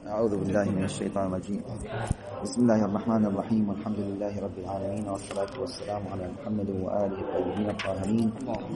أعوذ بالله من الشيطان الرجيم. بسم الله الرحمن الرحيم، والحمد لله رب العالمين، والصلاة والسلام على محمد وآله الطيبين الطاهرين،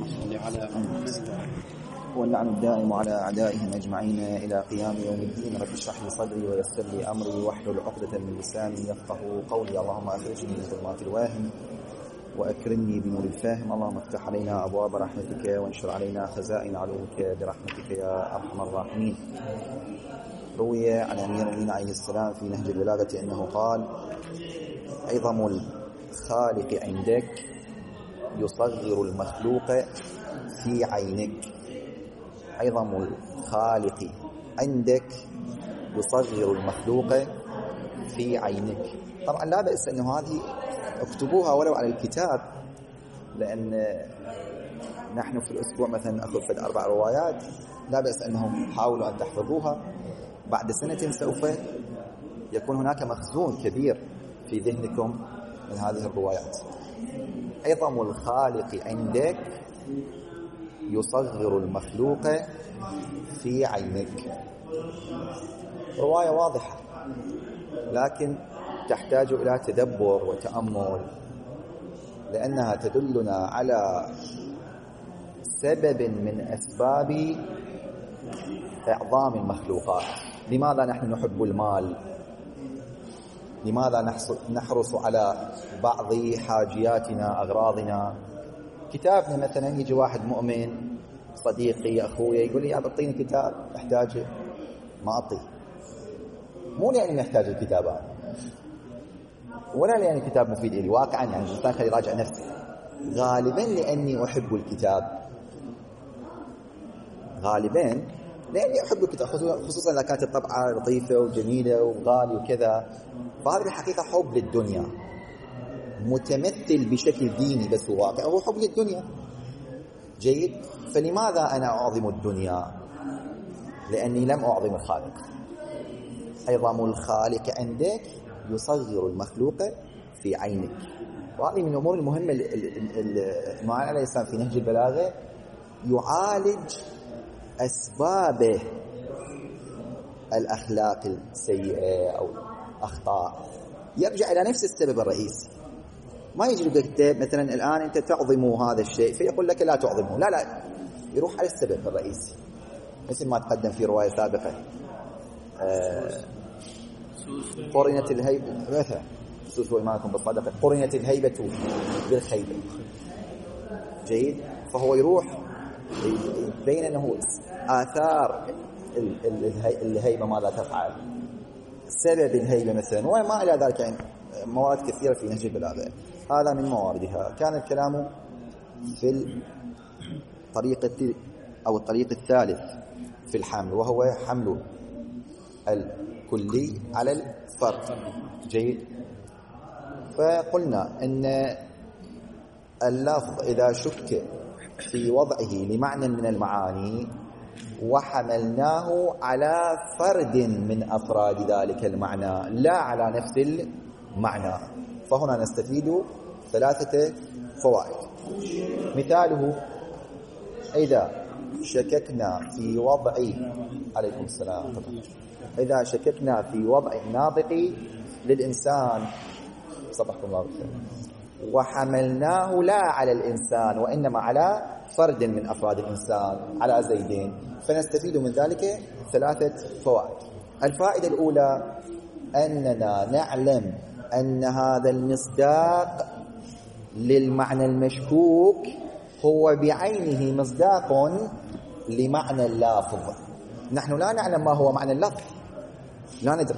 واللعن الدائم على أعدائهم أجمعين إلى قيام يوم الدين. رب اشرح لي صدري ويسر لي أمري واحلل عقدة من لساني يفقهوا قولي. اللهم أخرجني من ظلمات الواهم وأكرمني بنور الفاهم. اللهم افتح علينا أبواب رحمتك وانشر علينا خزائن علوك برحمتك يا أرحم الراحمين. روي عن أمير المؤمنين عليه السلام في نهج البلاغة أنه قال: عظم الخالق عندك يصغر المخلوق في عينك. عظم الخالق عندك يصغر المخلوق في عينك. طبعا لا بأس أنه هذه اكتبوها ولو على الكتاب، لأن نحن في الأسبوع مثلا أخذ 4 روايات، لا بأس أنهم حاولوا أن تحفظوها. بعد سنة سوف يكون هناك مخزون كبير في ذهنكم من هذه الروايات. عظم الخالق عندك يصغر المخلوق في عينك. رواية واضحة، لكن تحتاج إلى تدبر وتأمل، لأنها تدلنا على سبب من أسباب إعظام المخلوقات. لماذا نحن نحب المال؟ لماذا نحرص على بعض حاجياتنا أغراضنا؟ كتابنا مثلا، يجي واحد مؤمن صديقي أخوي يقول لي: أعطيني كتاب أحتاجه، ما أعطيه. مو لأني محتاج الكتاب ولا لأن الكتاب مفيد لي واقعا، يعني الإنسان خلي يراجع نفسه. غالبا لأني أحب الكتاب، غالبا لأني أحب الكتاب، خصوصا إذا كانت الطبعة لطيفة وجميلة وغالي وكذا. فهذه الحقيقة حب للدنيا متمثل بشكل ديني، بس هو واقع هو حب للدنيا. جيد. فلماذا أنا أعظم الدنيا؟ لأني لم أعظم الخالق. عظم الخالق عندك يصغر المخلوق في عينك. وهذه من الأمور المهمة. المعلم عليه السلام في نهج البلاغة يعالج أسباب الأخلاق السيئة أو أخطاء، يرجع إلى نفس السبب الرئيسي. ما يجي لك مثلا الآن أنت تعظم هذا الشيء فيقول لك لا تعظمه، لا، يروح على السبب الرئيسي، مثل ما تقدم في رواية سابقة. قرنت الهيبة مثلا، سوسوا إيمانكم بالصدقة، قرنت الهيبة بالخيبة. جيد. فهو يروح بين أنه آثار الهيبة ماذا تفعل، سبب الهيبة مثلا، وما إلى ذلك. يعني موارد كثيرة في نهج البلاغة، هذا من مواردها. كان الكلام في الطريقة أو الطريق الثالث في الحمل، وهو حمل الكلي على الفرد. جيد. فقلنا أن اللفظ إذا شك في وضعه لمعنى من المعاني وحملناه على فرد من أفراد ذلك المعنى لا على نفس المعنى، فهنا نستفيد 3 فوائد. مثاله: إذا شككنا في وضع عليكم السلام، إذا شككنا في وضع الناطق للإنسان، صبحكم الله بالخير، وحملناه لا على الإنسان وإنما على فرد من أفراد الإنسان، على زيدين، فنستفيد من ذلك 3 فوائد. الفائدة الأولى أننا نعلم أن هذا المصداق للمعنى المشكوك هو بعينه مصداق لمعنى اللافظ. نحن لا نعلم ما هو معنى اللفظ، لا ندري.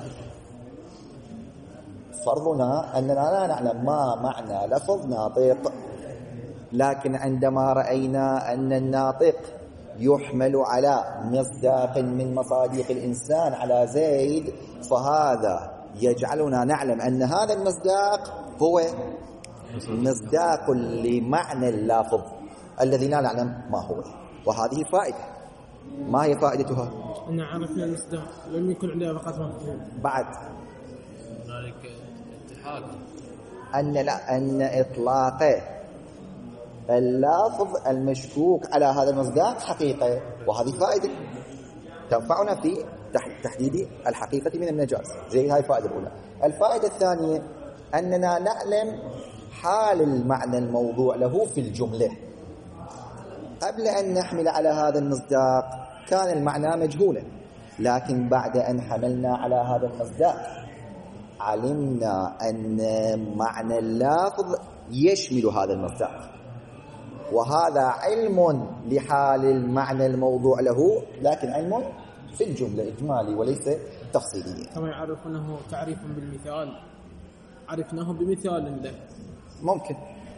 فرضنا أننا لا نعلم ما معنى لفظ ناطق، لكن عندما رأينا أن الناطق يحمل على مصداق من مصادق الإنسان على زيد، فهذا يجعلنا نعلم أن هذا المصداق هو مصداق لمعنى اللافظ الذي لا نعلم ما هو. وهذه فائدة. ما هي فائدتها؟ أن عرفنا المصداق لم يكن عندنا فقط مفهوم. بعد ذلك اتحاد أن إطلاق اللفظ المشكوك على هذا المصداق حقيقة، وهذه فائدة تنفعنا في تحديد الحقيقة من المجاز. هاي الفائدة الأولى. الفائدة الثانية أننا نعلم حال المعنى الموضوع له في الجملة. قبل أن نحمل على هذا المصداق كان المعنى مجهولا، لكن بعد أن حملنا على هذا المصداق علمنا أن معنى اللفظ يشمل هذا المصداق، وهذا علم لحال المعنى الموضوع له، لكن علم في الجملة إجمالي وليس تفصيلي. كما يعرفونه تعريفا بالمثال، عرفناه بمثال له. ممكن.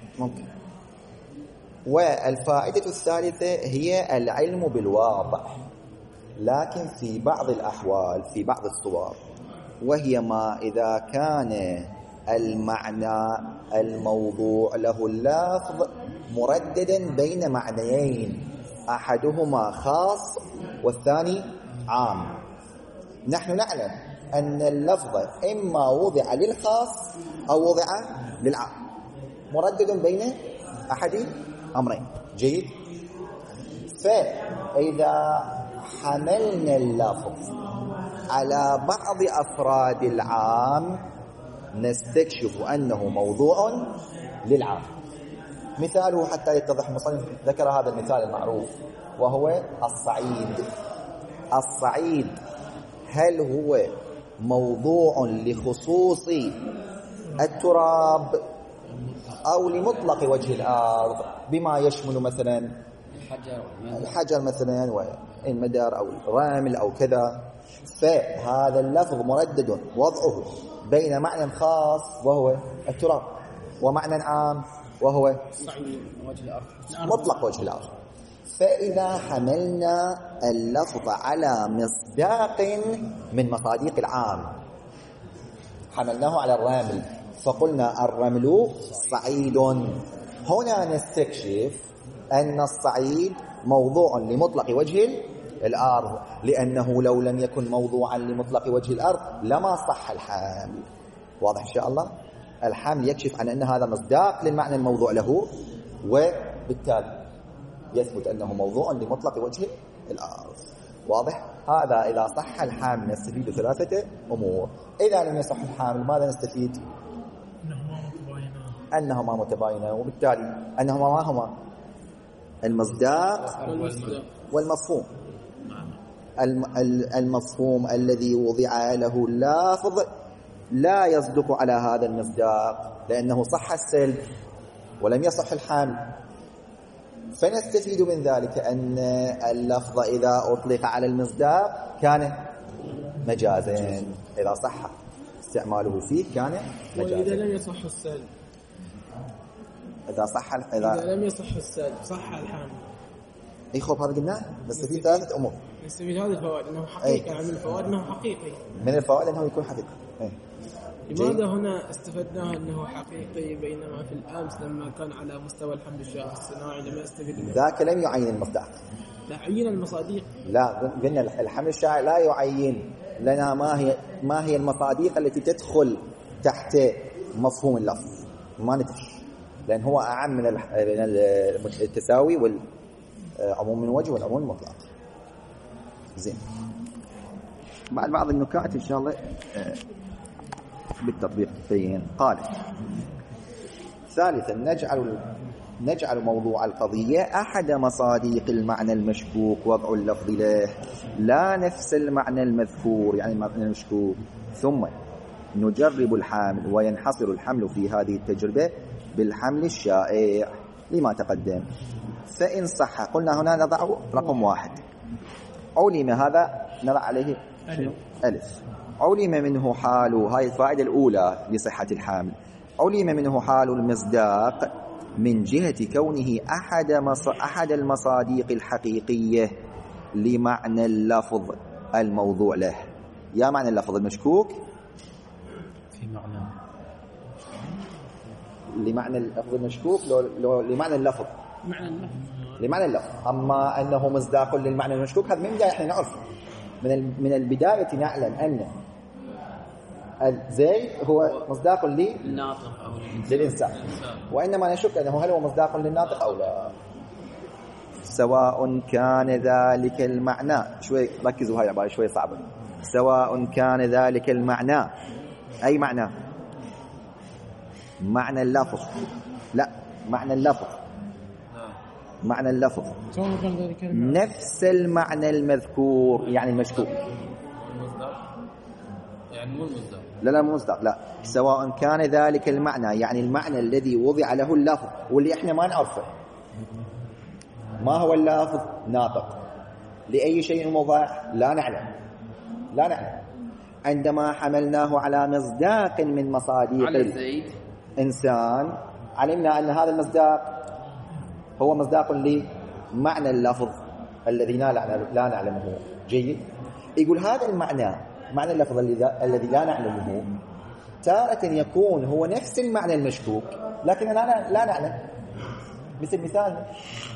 والفائدة الثالثة هي العلم بالواضع، لكن في بعض الأحوال في بعض الصور، وهي ما إذا كان المعنى الموضوع له اللفظ مرددا بين معنيين أحدهما خاص والثاني عام. نحن نعلم أن اللفظ إما وضع للخاص أو وضع للعام، مردد بين أحد أمرين. جيد. فإذا حملنا اللفظ على بعض أفراد العام نستكشف أنه موضوع للعام. مثاله حتى يتضح، المصنف ذكر هذا المثال المعروف وهو الصعيد. الصعيد هل هو موضوع لخصوص التراب أو لمطلق وجه الأرض بما يشمل مثلا الحجر مثلا والمدار أو الرمل أو كذا؟ فهذا اللفظ مردد وضعه بين معنى خاص وهو التراب ومعنى عام وهو مطلق وجه الأرض. فإذا حملنا اللفظ على مصداق من مصادق العام، حملناه على الرمل فقلنا الرمل صعيد، هنا نستكشف أن الصعيد موضوع لمطلق وجه الأرض، لأنه لو لم يكن موضوعا لمطلق وجه الأرض لما صح الحمل. واضح إن شاء الله؟ الحمل يكشف عن أن هذا مصداق للمعنى الموضوع له، وبالتالي يثبت أنه موضوع لمطلق وجه الأرض. واضح؟ هذا إذا صح الحامل نستفيد ثلاثة أمور. إذا لم يصح الحامل ماذا نستفيد؟ أنهما متباينان، وبالتالي أنهما ما هما؟ المصداق والمفهوم. المفهوم الذي وضع له اللفظ لا يصدق على هذا المصداق لأنه صح السلب ولم يصح الحامل. فنستفيد من ذلك أن اللفظ إذا أطلق على المصداق كان مجازا، إذا صح استعماله فيه كان مجازا. وإذا لم يصح السلب، إذا لم يصح السلب صح الحامل. خب هذا قلنا نستفيد ثلاثة أمور. نستفيد هذه الفوائد أنه حقيقة، من الفوائد أنه حقيقي، من الفوائد أنه يكون حقيقي. لماذا هنا استفدناه أنه حقيقي بينما في الأمس لما كان على مستوى الحمل الصناعي لم يستفيد منه؟ ذاك لم يعين المصداق، لا عين المصادق. لا، قلنا الحمل الشاعر لا يعين لنا ما هي المصادق التي تدخل تحت مفهوم اللفظ، ما ندري، لأن هو أعم من التساوي والعموم من وجه والعموم المطلق. زين، بعض النكات إن شاء الله بالتطبيق البين. قال ثالثا نجعل موضوع القضية أحد مصادق المعنى المشكوك وضع اللفظ له، لا نفس المعنى المذكور يعني المعنى المشكوك. ثم نجرب الحمل، وينحصر الحمل في هذه التجربة بالحمل الشائع لما تقدم. فإن صح قلنا هنا نضع رقم 1 علم، هذا نضع عليه ألف. علم منه حال، هاي الفائدة الأولى لصحة الحامل، علم منه حال المصداق من جهة كونه أحد المصادق الحقيقية لمعنى اللفظ الموضوع له. يا معنى اللفظ المشكوك في معنى لمعنى اللفظ المشكوك لو لمعنى اللفظ لمعنى اللفظ. أما أنه مصداق للمعنى المشكوك هذا من البداية احنا نعرف، من البداية نعلم أن الزيد هو مصداق للناطق أو للإنسان، وإنما نشك أنه هل هو مصداق للناطق أو لا، سواء كان ذلك المعنى. شوي ركزوا، هاي عبارة شوي صعبة. سواء كان ذلك المعنى، أي معنى؟ معنى اللفظ، لا معنى اللفظ، معنى اللفظ نفس المعنى المذكور يعني المشكوك، يعني مو المصدر، لا مو مصدر، لا سواء كان ذلك المعنى يعني المعنى الذي وضع له اللفظ واللي احنا ما نعرفه. ما هو اللفظ؟ ناطق. لأي شيء موضع؟ لا نعلم، لا نعلم. عندما حملناه على مصداق من مصادق الإنسان علمنا أن هذا المصداق هو مصداق لمعنى اللفظ الذي لا نعلمه. جيد. يقول هذا المعنى، معنى اللفظ الذي لا نعلمه، تارة يكون هو نفس المعنى المشكوك لكن لا نعلم. مثال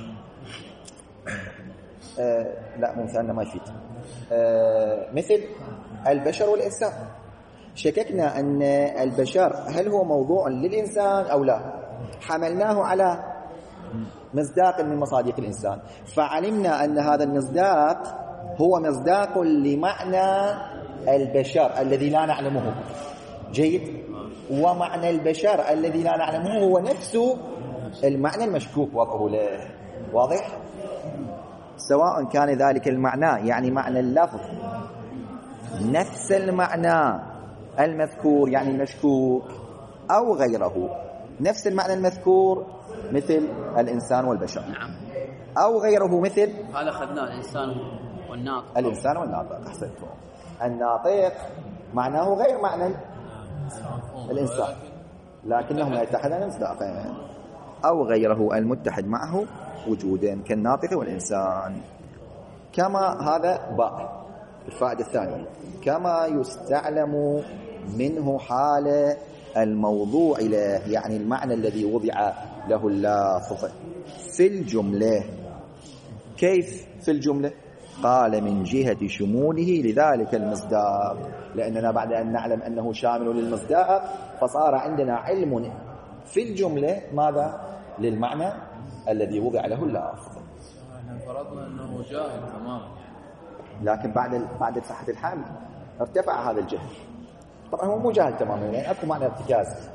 لا مو مثالنا ما يفيد. مثل البشر والإنسان، شككنا أن البشر هل هو موضوع للإنسان أو لا، حملناه على مصداق من مصادق الإنسان فعلمنا أن هذا المصداق هو مصداق لمعنى البشر الذي لا نعلمه. جيد. ومعنى البشر الذي لا نعلمه هو نفسه المعنى المشكوك وضعه له. واضح؟ سواء كان ذلك المعنى يعني معنى اللفظ نفس المعنى المذكور يعني المشكوك أو غيره. نفس المعنى المذكور مثل الإنسان والبشر، نعم، أو غيره مثل هذا أخذناه الإنسان والناطق. الإنسان والناطق، أحسنتم. الناطق معناه غير معنى الإنسان لكنهما يتحدان مصداقين، أو غيره المتحد معه وجودا كالناطق والإنسان. كما هذا باء الفائدة الثانية، كما يستعلم منه حال الموضوع له يعني المعنى الذي وضع له اللفظ في الجملة. كيف في الجملة؟ قال من جهة شموله لذلك المصداق، لأننا بعد أن نعلم أنه شامل للمصداق فصار عندنا علم في الجملة ماذا؟ للمعنى الذي وضع له اللفظ. احنا فرضنا أنه جاهل تماما، لكن بعد صحة الحمل ارتفع هذا الجهل. طبعا هو مو جاهل تماما يعني أكو معنى ارتكاز.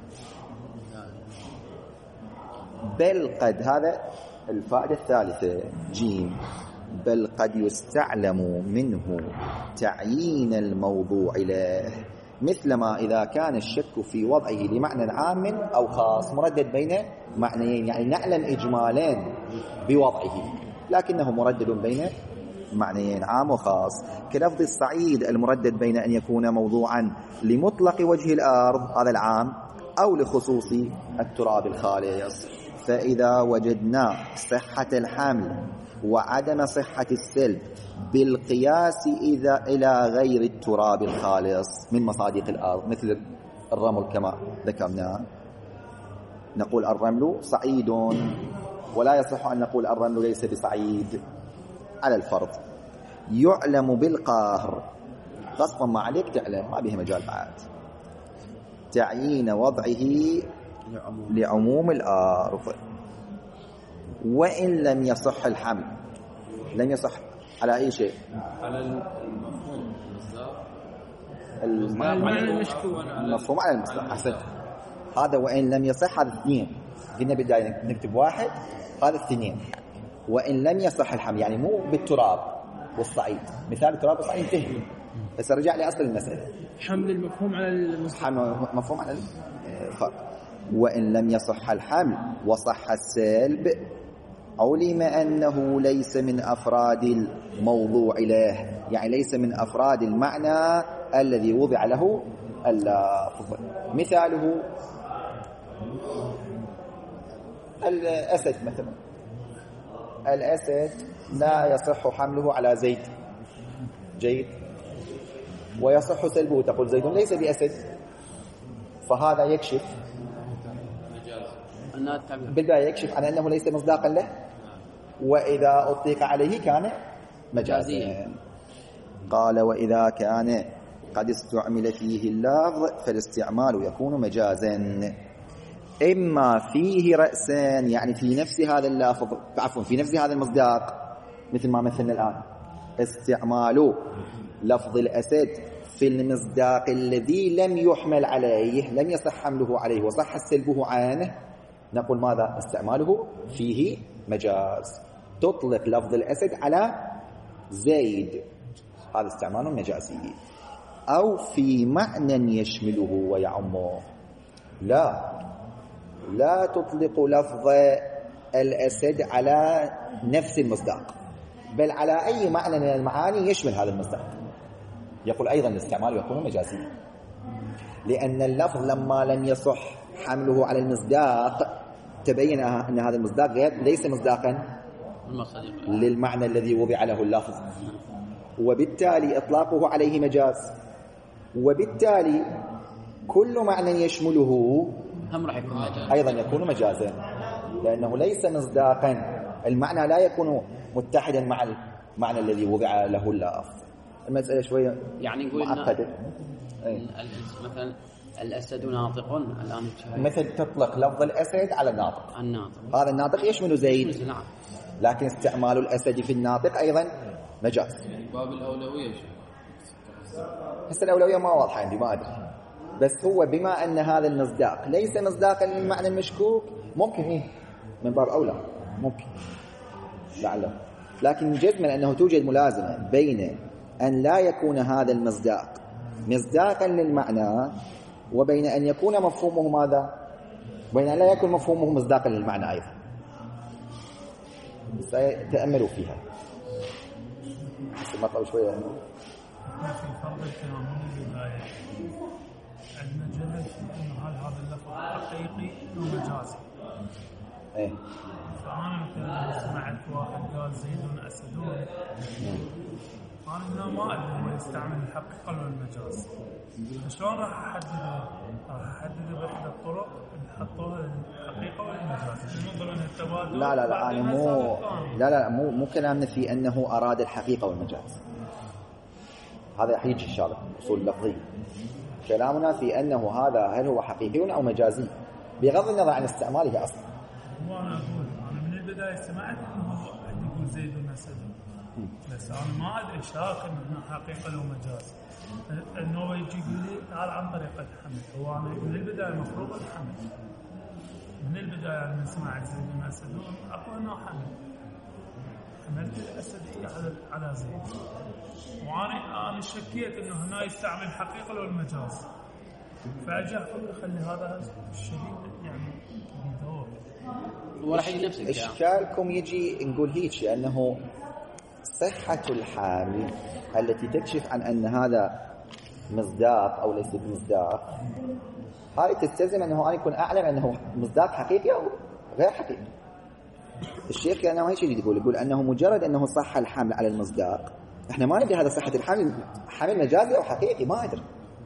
بل قد، هذا الفائدة الثالثة جيم، بل قد يستعلم منه تعيين الموضوع له، مثلما إذا كان الشك في وضعه لمعنى عام أو خاص مردد بين معنيين، يعني نعلم إجمالين بوضعه لكنه مردد بين معنيين عام وخاص، كلفظ الصعيد المردد بين أن يكون موضوعا لمطلق وجه الأرض هذا العام أو لخصوص التراب الخالص. فإذا وجدنا صحة الحمل وعدم صحة السلب بالقياس إلى غير التراب الخالص من مصادق الأرض مثل الرمل كما ذكرنا، نقول الرمل صعيد ولا يصح أن نقول الرمل ليس بصعيد على الفرض. يعلم بالقهر، غصبا ما عليك تعلم، ما به مجال بعد، تعيين وضعه لعموم الأرض. وإن لم يصح الحمل، لم يصح على أي شيء، على المفهوم المعنى المشكوك، المفهوم على المصداق. أحسنت. هذا وإن لم يصح، هذا اثنين، قلنا بداية نكتب واحد، هذا اثنين. وإن لم يصح الحمل يعني مو بالتراب والصعيد، مثال التراب والصعيد انتهي، بس رجع لأصل المسألة، حمل المفهوم على المصداق، مفهوم على الفرق. وإن لم يصح الحمل وصح السلب علم أنه ليس من أفراد الموضوع له، يعني ليس من أفراد المعنى الذي وضع له اللفظ. مثاله الأسد مثلا، الأسد لا يصح حمله على زيد، جيد، ويصح سلبه، تقول زيد ليس بأسد، فهذا يكشف بالبداية يكشف عن أنه ليس مصداقا له، وإذا أطلق عليه كان مجازيا. قال وإذا كان قد استعمل فيه اللفظ فالاستعمال يكون مجازا، إما فيه رأسان يعني في نفس هذا اللفظ، عفوا في نفس هذا المصداق، مثل ما مثلنا الآن استعمال لفظ الأسد في المصداق الذي لم يحمل عليه، لم يصح حمله عليه وصح سلبه عنه، نقول ماذا؟ استعماله فيه مجاز. تطلق لفظ الأسد على زيد، هذا استعمال مجازي. أو في معنى يشمله ويعمه، لا تطلق لفظ الأسد على نفس المصداق، بل على أي معنى من المعاني يشمل هذا المصداق. يقول أيضا الاستعمال يكون مجازيا، لأن اللفظ لما لم يصح حمله على المصداق تبين أن هذا المصداق ليس مصداقا للمعنى الذي وضع له اللفظ، وبالتالي إطلاقه عليه مجاز، وبالتالي كل معنى يشمله هم راح يكون مجاز أيضا يكون مجازا، لأنه ليس مصداقا، المعنى لا يكون متحدا مع المعنى الذي وضع له اللفظ. المسألة شوية يعني نقول معقدة. مثلا الأسد ناطق الآن مثل تطلق لفظ الأسد على الناطق، هذا الناطق يشمل زيد، نعم، لكن استعمال الأسد في الناطق أيضا مجاز. باب الأولوية هسه الأولوية ما واضحة عندي، ما أدري، بس هو بما أن هذا المصداق ليس مصداقا للمعنى المشكوك ممكن من باب أولى ممكن لعله، لكن جزما أنه توجد ملازمة بين أن لا يكون هذا المصداق مصداقا للمعنى وبين أن يكون مفهومه ماذا؟ بين أن لا يكون مفهومه مصداقا للمعنى أيضا. سيتأملوا فيها المطلب شوية. في فرق الكلام من البداية عندنا جدل في أنه هل هذا اللفظ حقيقي أو مجازي. فأنا مثلا سمعت واحد قال زيدون أسدون، أنا ما أدري هو يستعمل الحقيقة ولا المجاز، فشلون راح أحدده؟ راح أحدده بإحدى الطرق اللي حطوها الحقيقة ولا المجاز، ننظر أن التبادل. لا مو كلامنا في أنه أراد الحقيقة والمجاز، هذا حيجي إن شاء الله أصول لفظية. كلامنا في أنه هذا هل هو حقيقي أو مجازي بغض النظر عن استعماله أصلا. وأنا أقول أنا من البداية سمعت أنه أحد يقول زيد أسد، بس أنا ما أدري شاك أنه حقيقة أو مجاز. أنه يجي يقول لي تعال عن طريقة الحمل، هو أنا من البداية المفروض الحمل، من البداية من سمعت زيد أسد أقول أنه حمل، حملت الأسدية على زيد، وأنا شكيت أنه هنا يستعمل الحقيقة أو المجاز، فأجي أخلي هذا الشديد يعني بدور. وراح يجي نفس الكلام. إشكالكم يجي نقول هيك، لأنه صحة الحال التي تكشف عن أن هذا مصداق أو ليس بمصداق، هاي تستلزم أنه أنا يكون أعلم أنه مصداق حقيقي أو غير حقيقي. الشيخ كأنه هاي شيء يقول أنه مجرد أنه صح الحمل على المصداق، إحنا ما ندري هذا صحة الحمل حمل مجازي أو حقيقي، ما أدري،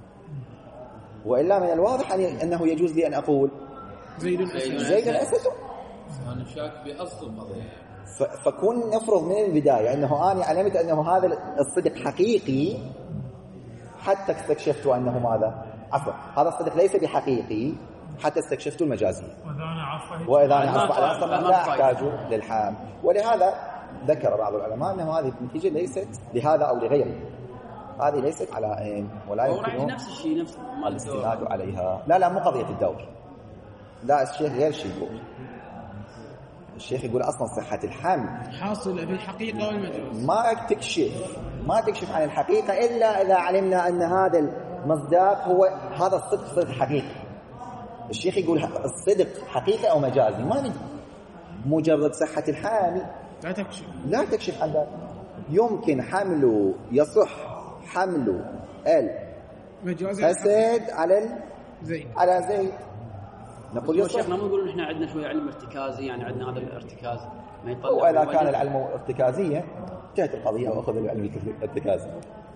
وإلا من الواضح أنه يجوز لي أن أقول زيد أسد. أنا شاك بأصل القضية، فكون نفرض من البداية أنه أنا علمت أنه هذا الصدق حقيقي حتى استكشفت أنه ماذا؟ عفوا، هذا الصدق ليس بحقيقي حتى استكشفت المجازي، وإذا أنا عفوا على أصلا لا أحتاج للحام. ولهذا ذكر بعض العلماء أنه هذه النتيجة ليست لهذا أو لغيره، هذه ليست على ولا يمكن نفس الشيء نفس الاستناد عليها. لا مو قضية الدور، لا الشيخ غير شيء يقول. الشيخ يقول أصلا صحة الحمل حاصلة في الحقيقة والمجاز، ما تكشف عن الحقيقة إلا إذا علمنا أن هذا المصداق هو هذا الصدق صدق حقيقي. الشيخ يقول الصدق حقيقي أو مجازي ما ندري، مجرد صحة الحمل لا تكشف عن ذلك. يمكن حمله، يصح حمله الأسد على زيد، نقول يصح. شيخنا ما نقول إحنا عندنا شوية علم ارتكازي، يعني عندنا هذا الارتكاز ما يطلع، وإذا كان العلم ارتكازية انتهت القضية وأخذ العلم الارتكازي.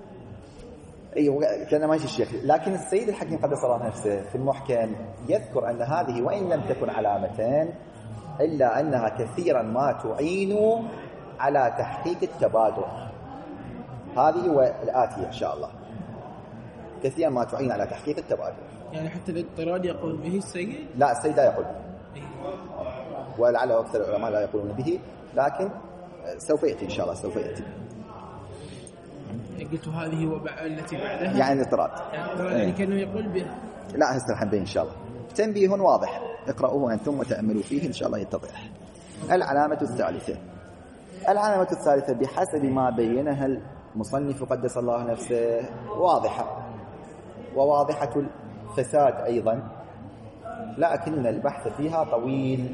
أيوة كان ماشي الشيخ. لكن السيد الحكيم قدس الله نفسه في المحكم يذكر أن هذه وإن لم تكن علامتان إلا أنها كثيرا ما تعين على تحقيق التبادل. هذه والآتية إن شاء الله كثيرا ما تعين على تحقيق التبادل. يعني حتى الاضطراد يقول به السيد؟ لا السيد لا يقول به، ولعل أكثر العلماء لا يقولون به، لكن سوف يأتي إن شاء الله، سوف يأتي. قلت هذه التي بعدها يعني الاضطراد، يعني كأنه يقول به. لا هسه راح نبين إن شاء الله. تنبيه واضح، اقرأوه أنتم وتأملوا فيه إن شاء الله يتضح. العلامة الثالثة. العلامة الثالثة بحسب ما بينها المصنف قدس الله نفسه واضحة، وواضحة الفساد أيضا، لكن البحث فيها طويل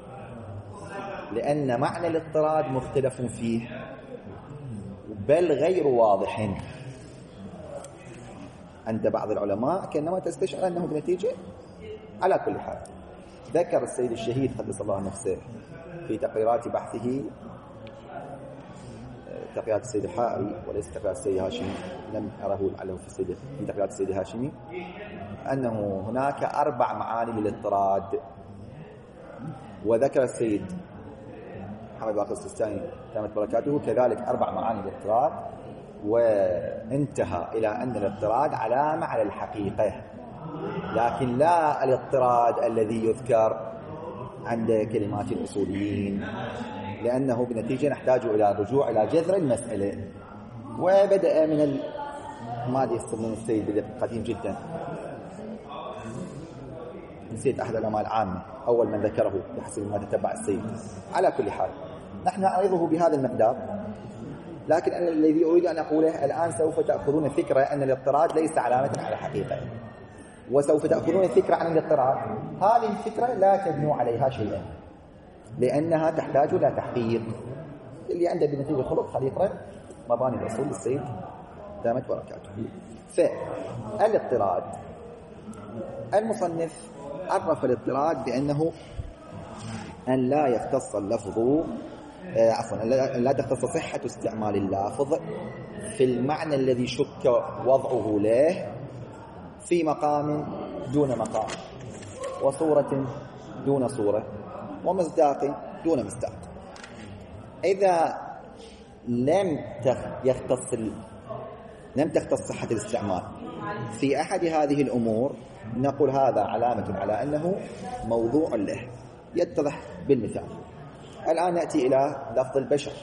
لأن معنى الاضطراد مختلف فيه بل غير واضح عند بعض العلماء، كأنما تستشعر أنه بنتيجة. على كل حال ذكر السيد الشهيد قدس الله نفسه في تقريرات بحثه، تقريرات السيد الحائري وليس تقريرات السيد هاشمي، لم أره لعله في تقريرات السيد هاشمي، أنه هناك 4 معاني للاضطراد. وذكر السيد محمد باقر السيستاني دامت بركاته كذلك 4 معاني للاضطراد، وانتهى إلى أن الاضطراد علامة على الحقيقة، لكن لا الاضطراد الذي يذكر عند كلمات الأصوليين، لأنه بنتيجة نحتاج إلى الرجوع إلى جذر المسألة. وبدأ من ما يستخدم السيد بدقة قديم جدا، نسيت أحد العلماء العامة أول من ذكره بحسب ما تتبع السيد. على كل حال نحن نعرضه بهذا المقدار، لكن الذي أريد أن أقوله الآن سوف تأخذون فكرة أن الاضطراد ليس علامة على حقيقة، وسوف تأخذون فكرة عن الاضطراد. هذه الفكرة لا تبنوا عليها شيئا لأنها تحتاج إلى تحقيق. اللي عنده بنتيجة الخلق خليه يقرأ مباني الأصول للسيد دامت بركاته. فالاضطراد، المصنف عرف الاضطراد بأنه أن لا يختص اللفظ لا تختص صحة استعمال اللافظ في المعنى الذي شك وضعه له في مقام دون مقام، وصورة دون صورة، ومصداق دون مصداق. إذا لم تختص صحة الاستعمال في أحد هذه الأمور نقول هذا علامة على أنه موضوع له. يتضح بالمثال. الآن نأتي إلى لفظ البشر.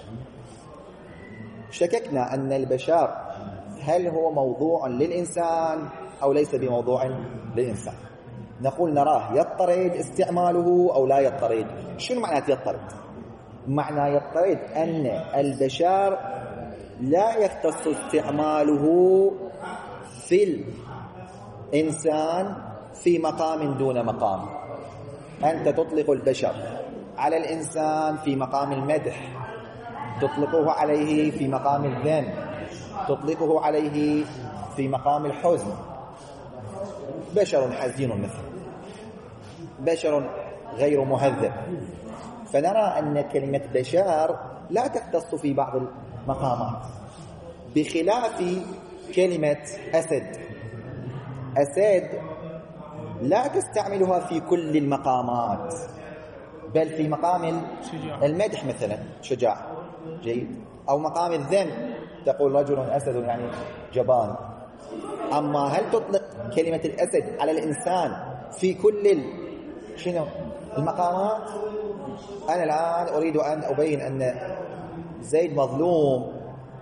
شككنا أن البشر هل هو موضوع للإنسان أو ليس بموضوع للإنسان. نقول نراه يضطرد استعماله أو لا يضطرد. شنو معنى يضطرد؟ معنى يضطرد أن البشر لا يختص استعماله في الإنسان في مقام دون مقام. أنت تطلق البشر على الإنسان في مقام المدح، تطلقه عليه في مقام الذم، تطلقه عليه في مقام الحزن. بشر حزين مثل بشر غير مهذب. فنرى أن كلمة بشر لا تختص في بعض المقامات بخلاف كلمة أسد. أسد لا تستعملها في كل المقامات، بل في مقام المدح مثلا شجاع جيد، أو مقام الذم تقول رجل أسد يعني جبان. أما هل تطلق كلمة الأسد على الإنسان في كل المقامات؟ أنا الآن أريد أن أبين أن زيد مظلوم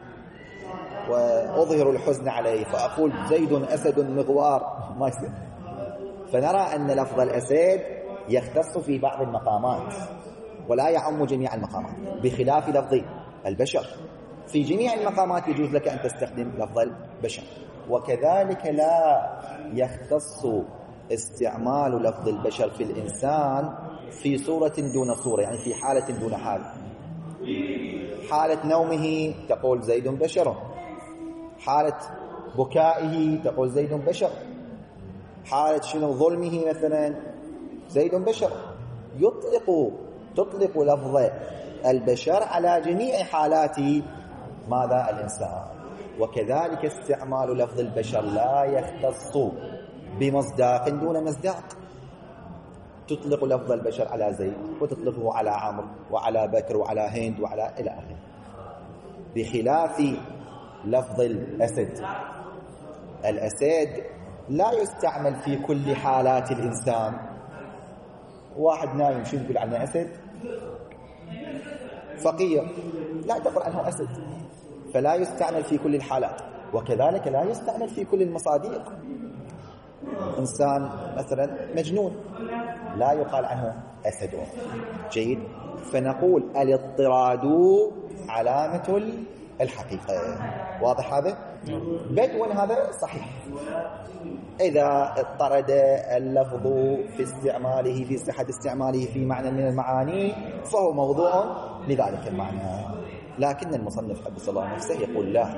وأظهر الحزن عليه فأقول زيد أسد مغوار، ما يصير. فنرى أن لفظ الأسد يختص في بعض المقامات ولا يعم جميع المقامات، بخلاف لفظ البشر في جميع المقامات يجوز لك أن تستخدم لفظ البشر. وكذلك لا يختص استعمال لفظ البشر في الإنسان في صورة دون صورة، يعني في حالة دون حال. حالة نومه تقول زيد بشر، حالة بكائه تقول زيد بشر، حالة ظلمه مثلا زيد بشر. تطلق لفظ البشر على جميع حالات ماذا الإنسان. وكذلك استعمال لفظ البشر لا يختص بمصداق دون مصداق. تطلق لفظ البشر على زيد وتطلقه على عمرو وعلى بكر وعلى هند وعلى إلى آخره، بخلاف لفظ الأسد. الأسد لا يستعمل في كل حالات الإنسان. واحد نايم شو تقول عنه أسد؟ فقير لا تقول عنه أسد، فلا يستعمل في كل الحالات. وكذلك لا يستعمل في كل المصادق. إنسان مثلا مجنون لا يقال عنه أسد. جيد. فنقول الاضطراد علامة الحقيقة. واضح هذا؟ بدون هذا صحيح. إذا اضطرد اللفظ في استعماله في صحة استعماله في معنى من المعاني فهو موضوع لذلك المعنى. لكن المصنف قدس الله نفسه يقول لا،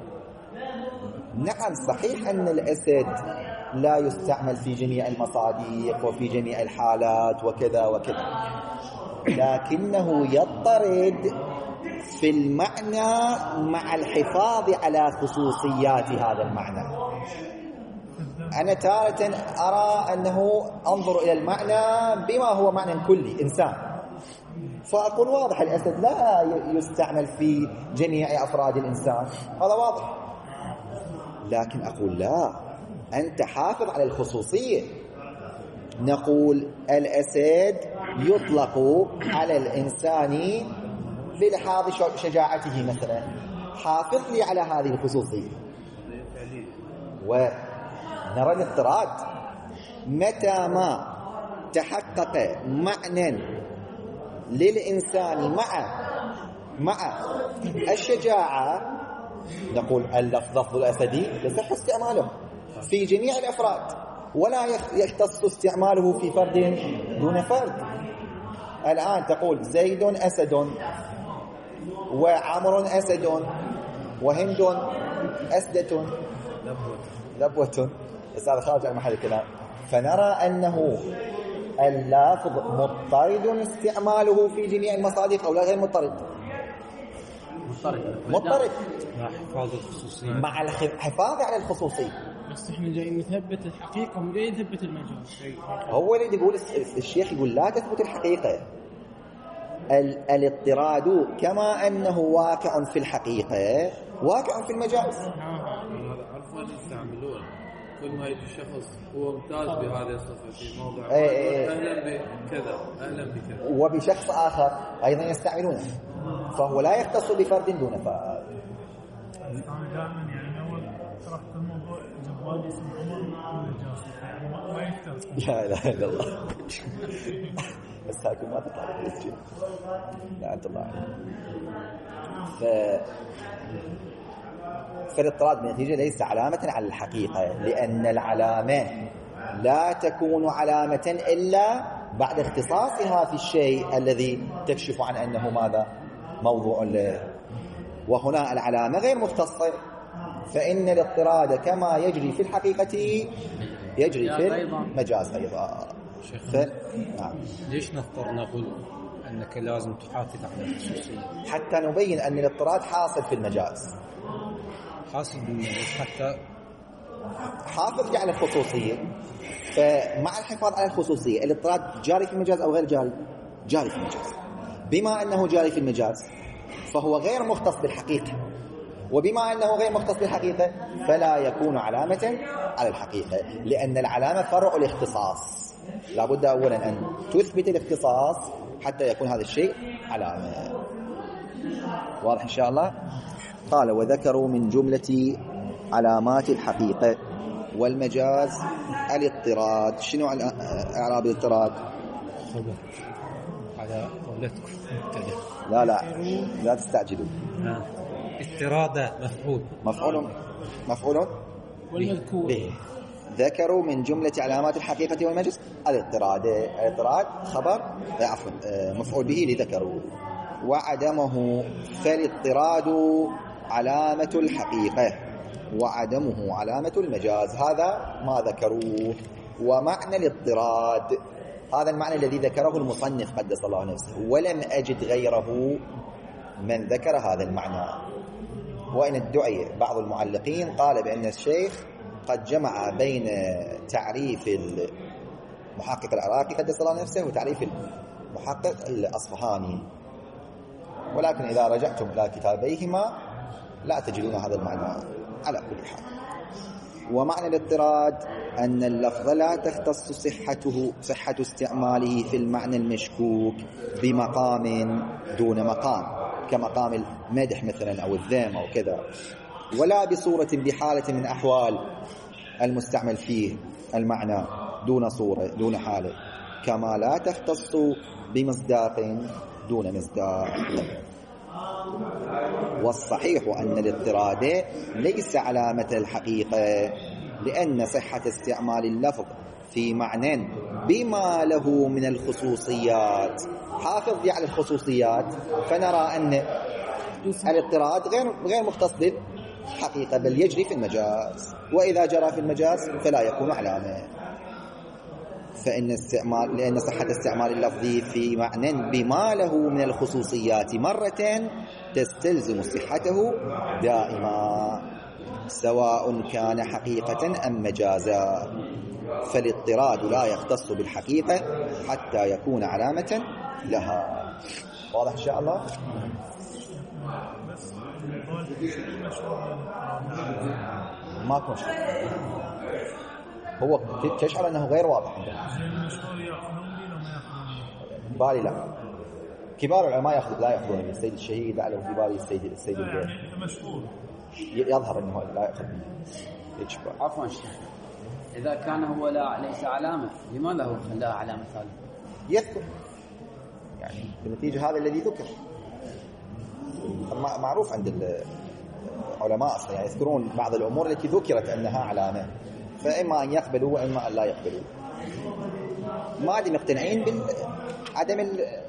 نعم صحيح أن الأسد لا يستعمل في جميع المصادق وفي جميع الحالات وكذا وكذا، لكنه يضطرد في المعنى مع الحفاظ على خصوصيات هذا المعنى. أنا تارة أرى أنه أنظر إلى المعنى بما هو معنى كلي إنسان، فأقول واضح الأسد لا يستعمل في جميع أفراد الإنسان، هذا واضح. لكن أقول لا، أنت حافظ على الخصوصية. نقول الأسد يطلق على الإنسان بلحاظ شجاعته مثلا، حافظ لي على هذه الخصوصية. ونرى الاضطراد متى ما تحقق معنى للإنسان مع الشجاعة، نقول اللفظ الأسدي يصح استعماله في جميع الأفراد ولا يختص استعماله في فرد دون فرد. الآن تقول زيد أسد، وعمر أسد، وهند أسدة، لبوة، بس هذا خارج عن محل الكلام. فنرى أنه اللفظ مضطرد استعماله في جميع المصادق أو لا غير مضطرد؟ مضطرد مع حفاظ الخصوصية، مع الحفاظ على الخصوصية. بس احنا جايين نثبت الحقيقة وجايين نثبت المجاز. هو اللي يقول الشيخ يقول لا تثبت الحقيقة. الاضطراد كما أنه واقع في الحقيقة واقع في المجاز. هذا عرفوا أن يستعملون كل ما يجي شخص هو ممتاز بهذه الصفة في موضع أهلا بكذا أهلا بكذا، وبشخص آخر أيضا يستعملونه، فهو لا يختص بفرد دون فرد. أنا دائما يعني أول طرحت الموضوع جوالي اسم عمر مجاز، يعني ما يفترض. لا إله إلا الله. بس هاكم ما تطلع بالسجن. لا أنت الله عليك. فالاضطراد بالنتيجة ليس علامة على الحقيقة، لأن العلامة لا تكون علامة إلا بعد اختصاصها في الشيء الذي تكشف عن أنه ماذا موضوع له. وهنا العلامة غير مختصة، فإن الاضطراد كما يجري في الحقيقة يجري في المجاز أيضا. نعم. ليش نضطر نقول أنك لازم تحافظ على الخصوصية؟ حتى نبين أن الاضطراد حاصل في المجاز، حاصل بالمجاز حتى حافظ على الخصوصية. فمع الحفاظ على الخصوصية الاضطراد جاري في المجاز أو غير جاري؟ جاري في المجاز. بما أنه جاري في المجاز فهو غير مختص بالحقيقة، وبما أنه غير مختص بالحقيقة فلا يكون علامة على الحقيقة، لأن العلامة فرع الاختصاص. لابد أولا أن تثبت الاختصاص حتى يكون هذا الشيء علامة. واضح إن شاء الله؟ قال وذكروا من جملة علامات الحقيقة والمجاز الاضطراد. شنو إعراب الاضطراد؟ خبر على قولتكم لا تستعجلوا. اضطراد مفعول والمذكور به. ذكروا من جملة علامات الحقيقة والمجاز الاضطراد خبر مفعول به لذكروا، وعدمه فالاضطراد علامة الحقيقة وعدمه علامة المجاز. هذا ما ذكروه. ومعنى الاضطراد هذا المعنى الذي ذكره المصنف قدس الله نفسه، ولم أجد غيره من ذكر هذا المعنى. وإن ادعي بعض المعلقين قال بأن الشيخ قد جمع بين تعريف المحقق العراقي قدس الله نفسه وتعريف المحقق الأصفهاني، ولكن إذا رجعتم إلى كتابيهما لا تجدون هذا المعنى على كل حال. ومعنى الاضطراد أن اللفظ لا تختص صحة استعماله في المعنى المشكوك بمقام دون مقام، كمقام المدح مثلا أو الذم أو كذا، ولا بصورة بحالة من أحوال المستعمل فيه المعنى دون صورة دون حالة، كما لا تختص بمصداق دون مصداق. والصحيح أن الاضطراد ليس علامة الحقيقة، لأن صحة استعمال اللفظ في معنى بما له من الخصوصيات. حافظ على الخصوصيات، فنرى أن الاضطراد غير مختص بالحقيقة بل يجري في المجاز، وإذا جرى في المجاز فلا يكون علامة. لأن صحة استعمال اللفظ في معنى بما له من الخصوصيات مرة تستلزم صحته دائما، سواء كان حقيقة أم مجازا. فالاضطراد لا يختص بالحقيقة حتى يكون علامة لها. واضح إن شاء الله؟ ما كنش هو تشعر أنه غير واضح بالي. لا، كبار العلماء لا يأخذون من السيد الشهيد على بالي السيد مشهور يظهر أنه لا يأخذ منه. عفوا شيخ، إذا كان هو ليس علامة، لماذا هو خلاها علامة ثالثة؟ يذكر يعني بالنتيجة هذا الذي ذكر. معروف عند العلماء أصلا يعني يذكرون بعض الأمور التي ذكرت أنها علامة، فإما أن يقبلوا وإما أن لا يقبلوا، ما عاد مقتنعين بعدم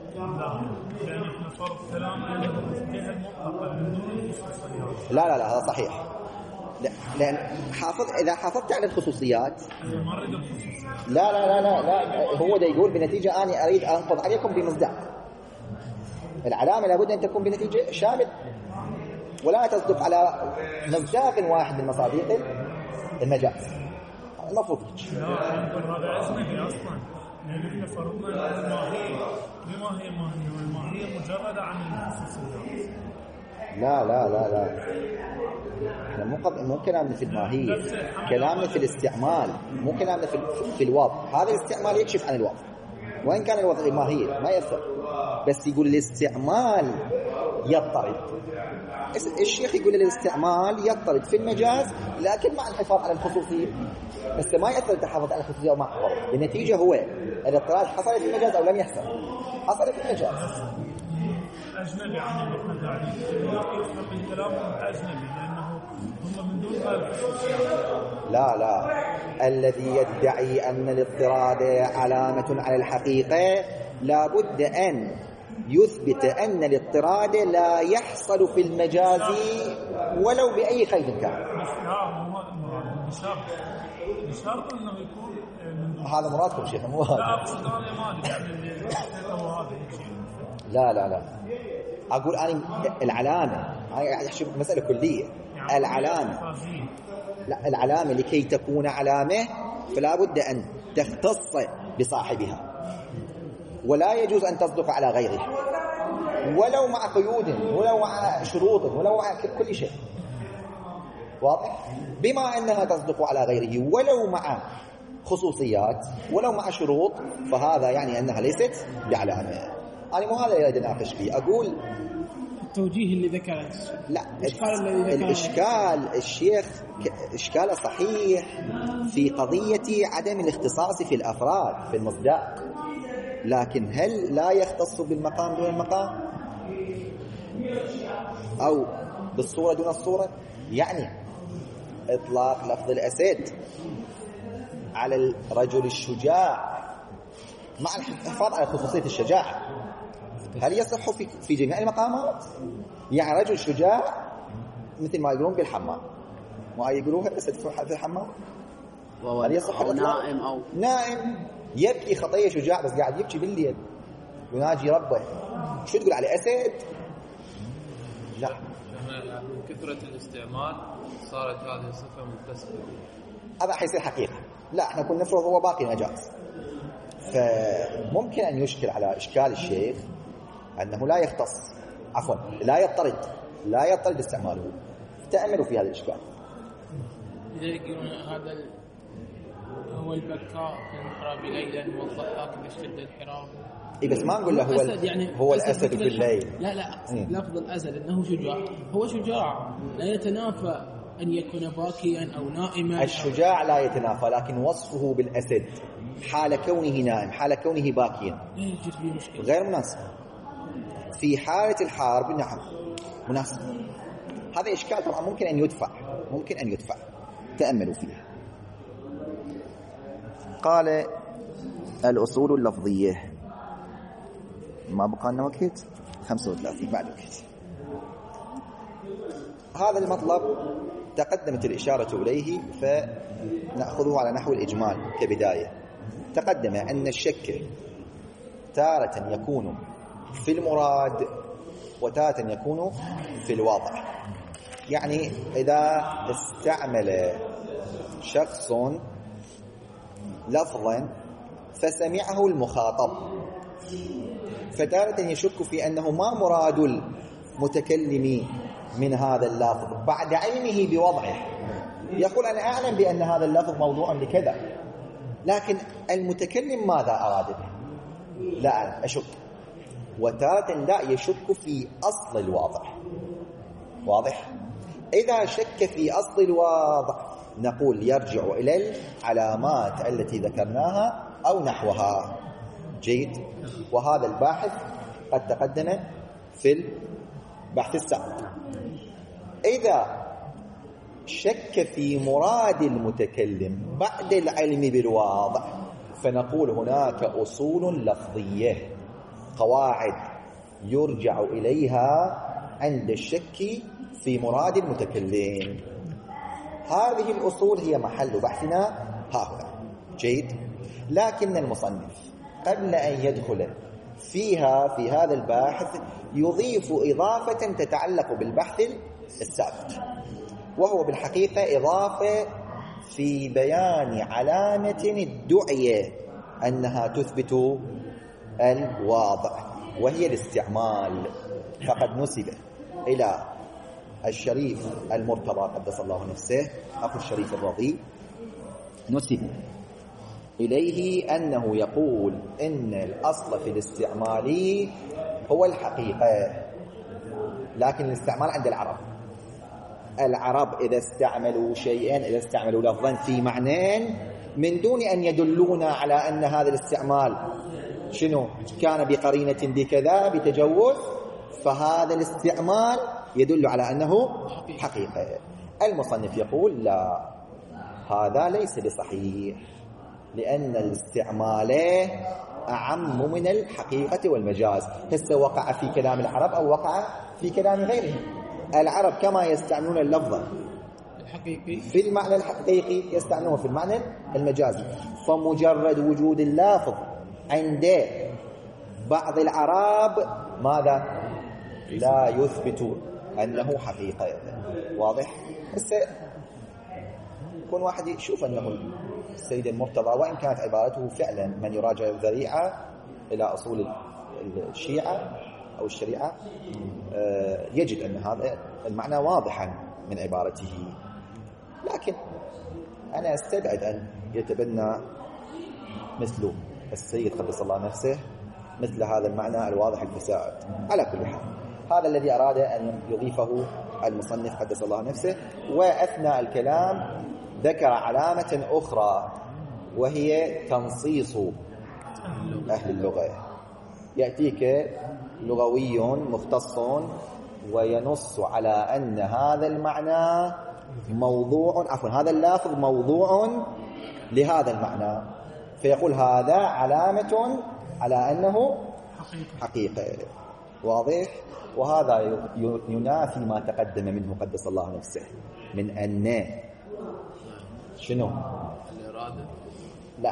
لا هذا صحيح. لأن إذا حافظت على الخصوصيات لا هو ده يقول بنتيجة أنا أريد أنقض عليكم بمصداق. العلامة لابد أن تكون بنتيجة شامل، ولا تصدق على مصداق واحد من مصادق المجاز. المفروض هذا أجنبي أصلا، لأن إحنا فرضنا الماهية مجردة عن الخصوصيات. لا احنا مو كلامنا في الماهية، كلامنا في الاستعمال، مو كلامنا في الوضع. هذا الاستعمال يكشف عن الوضع، وإن كان الوضع الماهية ما يفرق، بس يقول الاستعمال يضطرد. الشيخ يقول الاستعمال يضطرد في المجاز لكن مع الحفاظ على الخصوصية، بس ما يأثر التحفظ على الخصوصية ومع الحفاظ. بالنتيجة هو الاضطراد حصل في المجاز أو لم يحصل، حصل في المجاز. أجنبي عن اللي قاعدين يفهم من كلامهم أجنبي، لأنه هم من دون لا الذي يدعي أن الاضطراد علامة على الحقيقة لابد أن يثبت أن الاضطراد لا يحصل في المجاز ولو بأي خير كان. بشرط أنه يكون هذا مرادكم شيخ، مو هذا. لا أقصد أنا ما لا أقول أنا العلامة، أنا أحسب مسألة كلية. العلامة لكي تكون علامة فلا بد أن تختص بصاحبها، ولا يجوز أن تصدق على غيره ولو مع قيود ولو مع شروط ولو مع كل شيء. واضح؟ بما أنها تصدق على غيره ولو مع خصوصيات ولو مع شروط، فهذا يعني أنها ليست بعلامة. أنا مو هذا اللي أريد أناقش فيه. أقول التوجيه اللي ذكره، لا، الإشكال الشيخ إشكاله صحيح في قضية عدم الاختصاص في الأفراد في المصداق، لكن هل لا يختص بالمقام دون المقام أو بالصورة دون الصورة؟ يعني إطلاق لفظ الأسد على الرجل الشجاع مع الحفاظ على خصوصية الشجاعة، هل يصح في جميع المقامات؟ يعني رجل شجاع مثل ما يقولون بالحمام، ما يقولوها الأسد في الحمام، هل يصح الإطلاق؟ نائم يبكي خطية شجاع بس قاعد يبكي بالليل يناجي ربه، شو تقول عليه أسد؟ لا، من كثرة الاستعمال صارت هذه الصفة مكتسبة. هذا حيصير حقيقة. لا، احنا كنا نفرض هو باقي مجاز، فممكن أن يشكل على إشكال الشيخ أنه لا يختص، عفوا لا يضطرد استعماله. تأملوا في هذا الإشكال. لذلك هذا هو البكاء في المحراب ليلا والضحاك إذا اشتد الحراب. بس ما نقول له هو يعني هو الأسد في الليل. لا لفظ الأسد أنه شجاع، هو شجاع لا يتنافى أن يكون باكيا أو نائما. الشجاع لا يتنافى، لكن وصفه بالأسد حال كونه نائم حال كونه باكيا لا يوجد فيه مشكلة، غير مناسب. في حالة الحرب نعم مناسب. هذا إشكال طبعا ممكن أن يدفع، تأملوا فيه. قال الأصول اللفظية، ما بقى لنا وقت 35 بعد وقت. هذا المطلب تقدمت الإشارة إليه، فنأخذه على نحو الإجمال كبداية. تقدم أن الشك تارة يكون في المراد وتارة يكون في الواضح. يعني إذا استعمل شخص لفظا فسمعه المخاطب، فتارة يشك في أنه ما مراد المتكلم من هذا اللفظ بعد علمه بوضعه. يقول أنا أعلم بأن هذا اللفظ موضوع لكذا، لكن المتكلم ماذا أراد به؟ لا أعلم، أشك. وتارة لا يشك في أصل الواضع. واضح؟ إذا شك في أصل الواضع نقول يرجع إلى العلامات التي ذكرناها أو نحوها. جيد. وهذا الباحث قد تقدم في البحث السابق. إذا شك في مراد المتكلم بعد العلم بالواضع فنقول هناك أصول لفظية، قواعد يرجع إليها عند الشك في مراد المتكلم. هذه الأصول هي محل بحثنا هاهنا. جيد. لكن المصنف قبل أن يدخل فيها في هذا الباحث يضيف إضافة تتعلق بالبحث السابق، وهو بالحقيقة إضافة في بيان علامة ادعي أنها تثبت الواضع، وهي الاستعمال. فقد نسب إلى الشريف المرتضى قدس الله نفسه أخو الشريف الرضي، نسب إليه أنه يقول إن الأصل في الاستعمال هو الحقيقة، لكن الاستعمال عند العرب إذا استعملوا شيئا، إذا استعملوا لفظا في معنى من دون أن يدلونا على أن هذا الاستعمال شنو كان بقرينة بكذا بتجوز، فهذا الاستعمال يدل على أنه حقيقة. المصنف يقول لا، هذا ليس بصحيح، لأن الاستعمال أعم من الحقيقة والمجاز. هسه وقع في كلام العرب أو وقع في كلام غيرهم. العرب كما يستعملون اللفظ الحقيقي في المعنى الحقيقي يستعملونه في المعنى المجازي. فمجرد وجود اللفظ عند بعض العرب ماذا؟ لا يثبت أنه حقيقة. واضح؟ هسه يكون واحد يشوف أنه السيد المرتضى وإن كانت عبارته فعلا من يراجع الذريعة إلى أصول الشيعة أو الشريعة يجد أن هذا المعنى واضحا من عبارته، لكن أنا أستبعد أن يتبنى مثل السيد قدس الله نفسه مثل هذا المعنى الواضح الفساد. على كل حال هذا الذي أراد أن يضيفه المصنف قدس الله نفسه. وأثناء الكلام ذكر علامة أخرى وهي تنصيص أهل اللغة. يأتيك لغوي مختص وينص على أن هذا المعنى موضوع، عفوا هذا اللفظ موضوع لهذا المعنى، فيقول هذا علامة على أنه حقيقة. واضح؟ وهذا ينافي ما تقدم منه قدس الله نفسه من أن شنو؟ الإرادة. لا،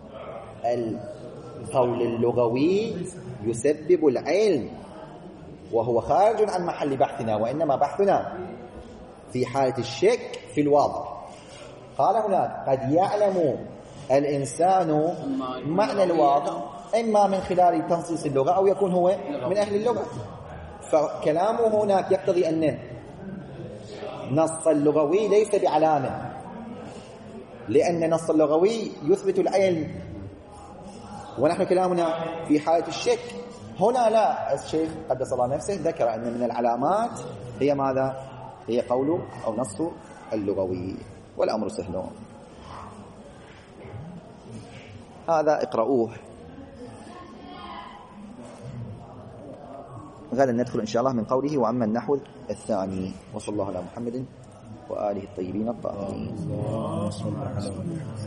القول اللغوي يسبب العلم وهو خارج عن محل بحثنا، وإنما بحثنا في حالة الشك في الواضح. قال هناك قد يعلم الإنسان معنى الواضح إما من خلال تنصيص اللغة أو يكون هو من أهل اللغة. فكلامه هناك يقتضي أن نص اللغوي ليس بعلامة، لأن نص اللغوي يثبت العلم ونحن كلامنا في حالة الشك. هنا لا، الشيخ قدس الله نفسه ذكر أن من العلامات هي ماذا؟ هي قول أو نص اللغوي، والأمر سهل. هذا اقرأوه. غدا ندخل إن شاء الله من قوله وأما النحو الثاني. وصلى الله على محمد وآله الطيبين الطاهرين.